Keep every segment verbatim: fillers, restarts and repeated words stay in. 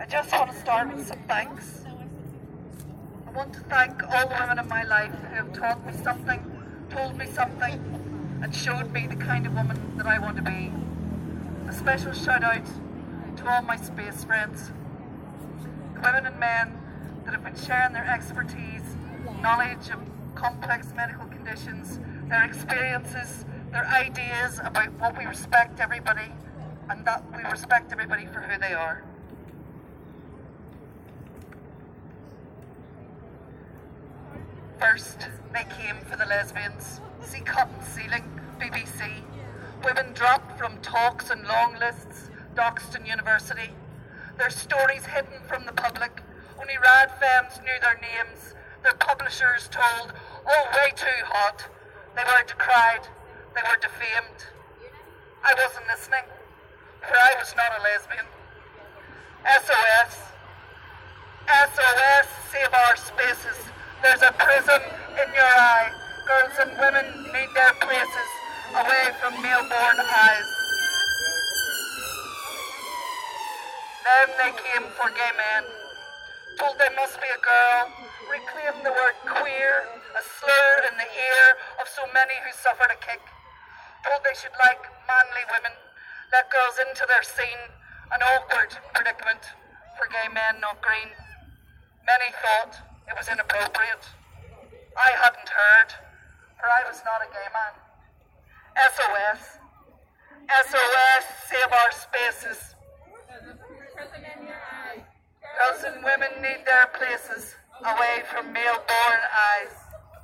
I just want to start with some thanks. I want to thank all the women in my life who have taught me something, told me something, and showed me the kind of woman that I want to be. A special shout out to all my space friends, the women and men that have been sharing their expertise, knowledge of complex medical conditions, their experiences, their ideas about what we respect everybody, and that we respect everybody for who they are. First, they came for the lesbians. See Cotton Ceiling, B B C. Women dropped from talks and long lists, Doxton University. Their stories hidden from the public. Only rad femmes knew their names. Their publishers told, oh, way too hot. They were decried. They were defamed. I wasn't listening, for I was not a lesbian. S O S. S O S, save our spaces. There's a prism in your eye. Girls and women need their places away from male-born eyes. Then they came for gay men. Told they must be a girl. Reclaimed the word queer, a slur in the ear of so many who suffered a kick. Told they should like manly women. Let girls into their scene. An awkward predicament for gay men not green. Many thought it was inappropriate. I hadn't heard, for I was not a gay man. S O S. S O S, save our spaces. Girls and women need their places away from male-born eyes.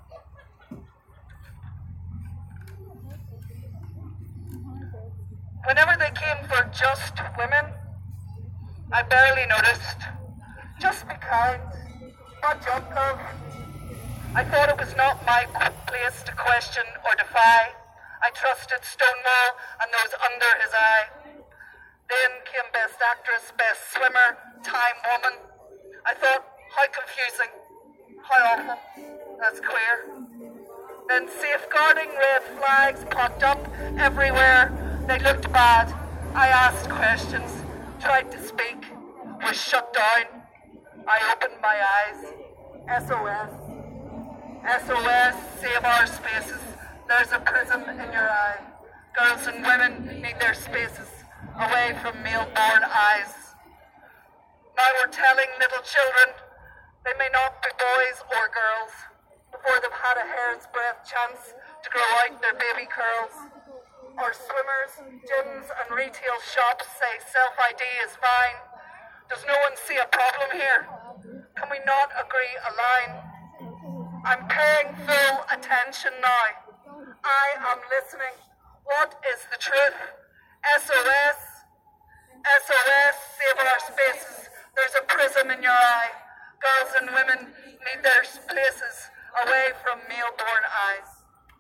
Whenever they came for just women, I barely noticed. Just be kind. Not jump love. I thought it was not my place to question or defy. I trusted Stonewall and those under his eye. Then came Best Actress, Best Swimmer, Time Woman. I thought, how confusing, how awful, that's queer. Then safeguarding red flags popped up everywhere. They looked bad. I asked questions, tried to speak, was shut down. I opened my eyes. S O S. S O S, save our spaces. There's a prism in your eye. Girls and women need their spaces away from male-born eyes. Now we're telling little children they may not be boys or girls before they've had a hair's breadth chance to grow out their baby curls. Our swimmers, gyms and retail shops say self-I D is fine. Does no one see a problem here? Can we not agree a line? I'm paying full attention now. I am listening. What is the truth? S O S. S O S, save our spaces. There's a prism in your eye. Girls and women need their places away from male-born eyes.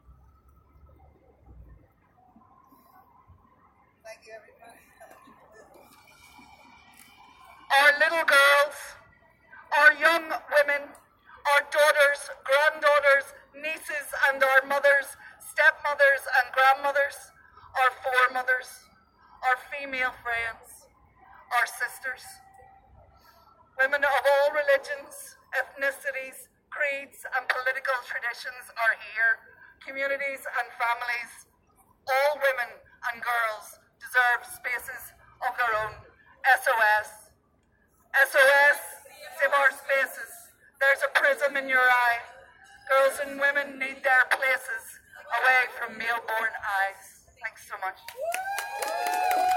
Thank you, everybody. Our little girls, our young women, our daughters, granddaughters, nieces and our mothers, stepmothers and grandmothers, our foremothers, our female friends, our sisters. Women of all religions, ethnicities, creeds and political traditions are here. Communities and families, all women and girls deserve spaces of their own. S O S. S O S, save our spaces. There's a prism in your eye. Girls and women need their places away from male-born eyes. Thanks so much.